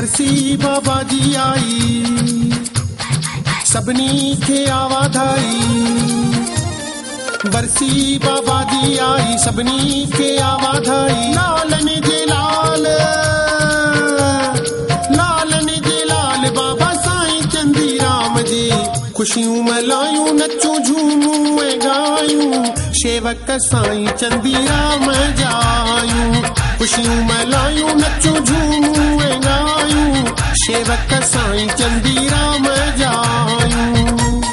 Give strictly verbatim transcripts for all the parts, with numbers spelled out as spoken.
बरसी बाबा जी आई, सबनी के आवाधाई। बरसी बाबा जी आई, सबनी के आवाधाई। लालन जे लाल, लालन जे लाल बाबा साईं चंदी राम जी। खुशियों मलायूं नचूं झूमूं ऐं गायूं, शेवक साईं चंदी राम जायूं। खुशियों मलायूं नचूं झूमूं ऐं गायूं, शेवक साईं चंदी राम जायूं।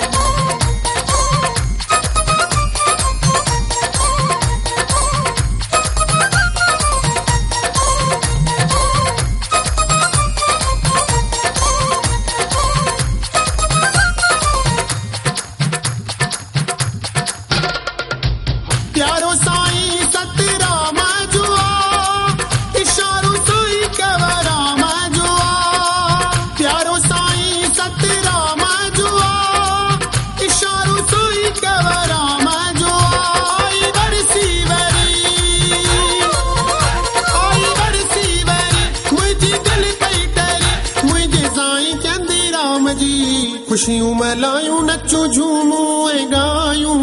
प्यारो साईं सतराम जुआ, इशारो साईं कंवराम जुआ। प्यारो साईं सतराम जुआ, इशारो साईं कंवराम जुआ। आई बरसी वरी, आई बरसी वरी, मुझी दिल पई टरी, मुझे साईं चंदी राम जी। खुशियों मलायूं नचूं झूमूं ऐं गायूं,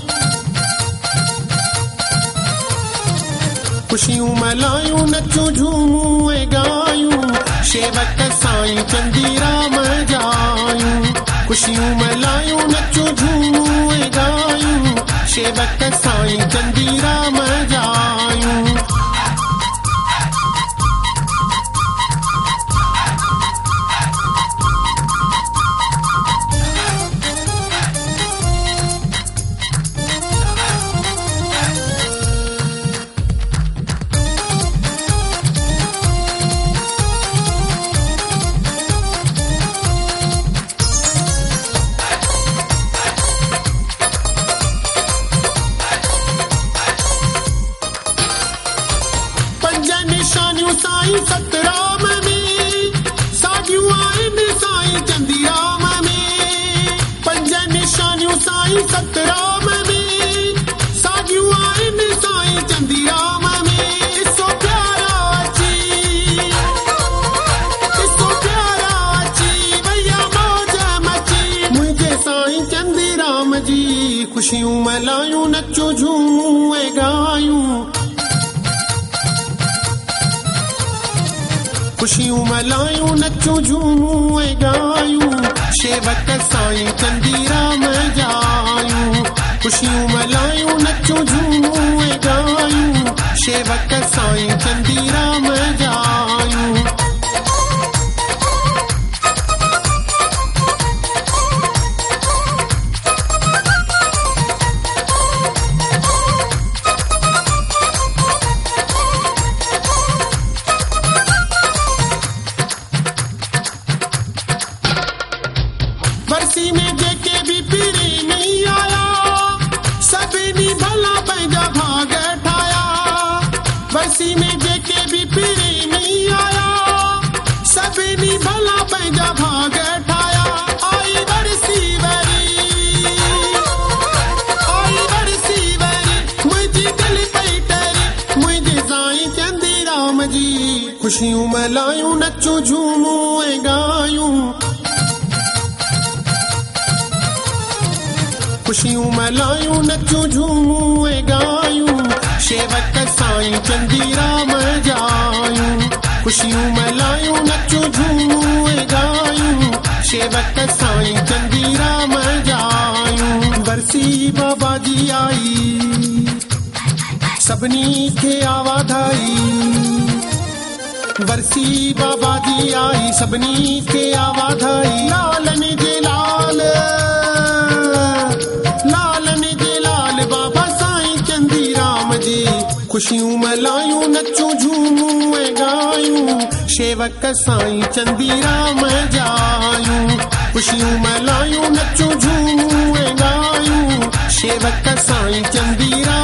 खुशियों मलायूं नचूं झूमूं ऐं गायूं, शेवक साईं चंदी राम जायूं। खुशियों मलायूं नचूं झूमूं ऐं गायूं, शेवक साईं चंदी राम जायूं। निशानियों साईं सतराम में, सागियूं आहिनि साईं चंदी राम में। पंज निशानियूं साईं सतराम में, सागियूं आहिनि साईं चंदी राम में। इसो प्यारा अची, इसो प्यारा अची, भैया मौज मची, मुझे साईं चंदी राम जी। खुशियों मलायूं नचूं झूमूं ऐं गायूं, खुशियों मलायूं नचूं झूमूं ऐं गायूं, शेवक साईं चंदी राम जायूं। खुशियों मलायूं नचूं झूमूं ऐं गायूं, शेवक साईं चंदी राम जायूं। बरसी में जेके भी पीरी नहीं आया, सभिनी भला पंहिंजा भाग ठाया। बरसी में जेके भी पीरी नहीं आया, सभिनी भला पंहिंजा भाग ठाया। आई बरसी वरी, आई बरसी वरी, मुझी दिल पई टरी, मुझे साईं चंदी राम जी। खुशियों मलायूं नचूं झूमूं ऐं गायूं, खुशियों मलायूं नचूं झूमूं ऐं गायूं, शेवक साईं चंदी राम जायूं। खुशियों मलायूं नचूं झूमूं ऐं गायूं, शेवक साईं चंदी राम जायूं। बरसी बाबा जी आई, सबनी के आवाधाई। बरसी बाबा जी आई, सबनी के आवाधाई। लालन जे लाल, लालन जे लाल बाबा साईं चंदी राम जी। खुशियों मलायूं नचूं झूमूं ऐं गायूं, शेवक साईं चंदी राम जायूं। खुशियों मलायूं नचूं झूमूं ऐं गायूं, शेवक साईं चंदी राम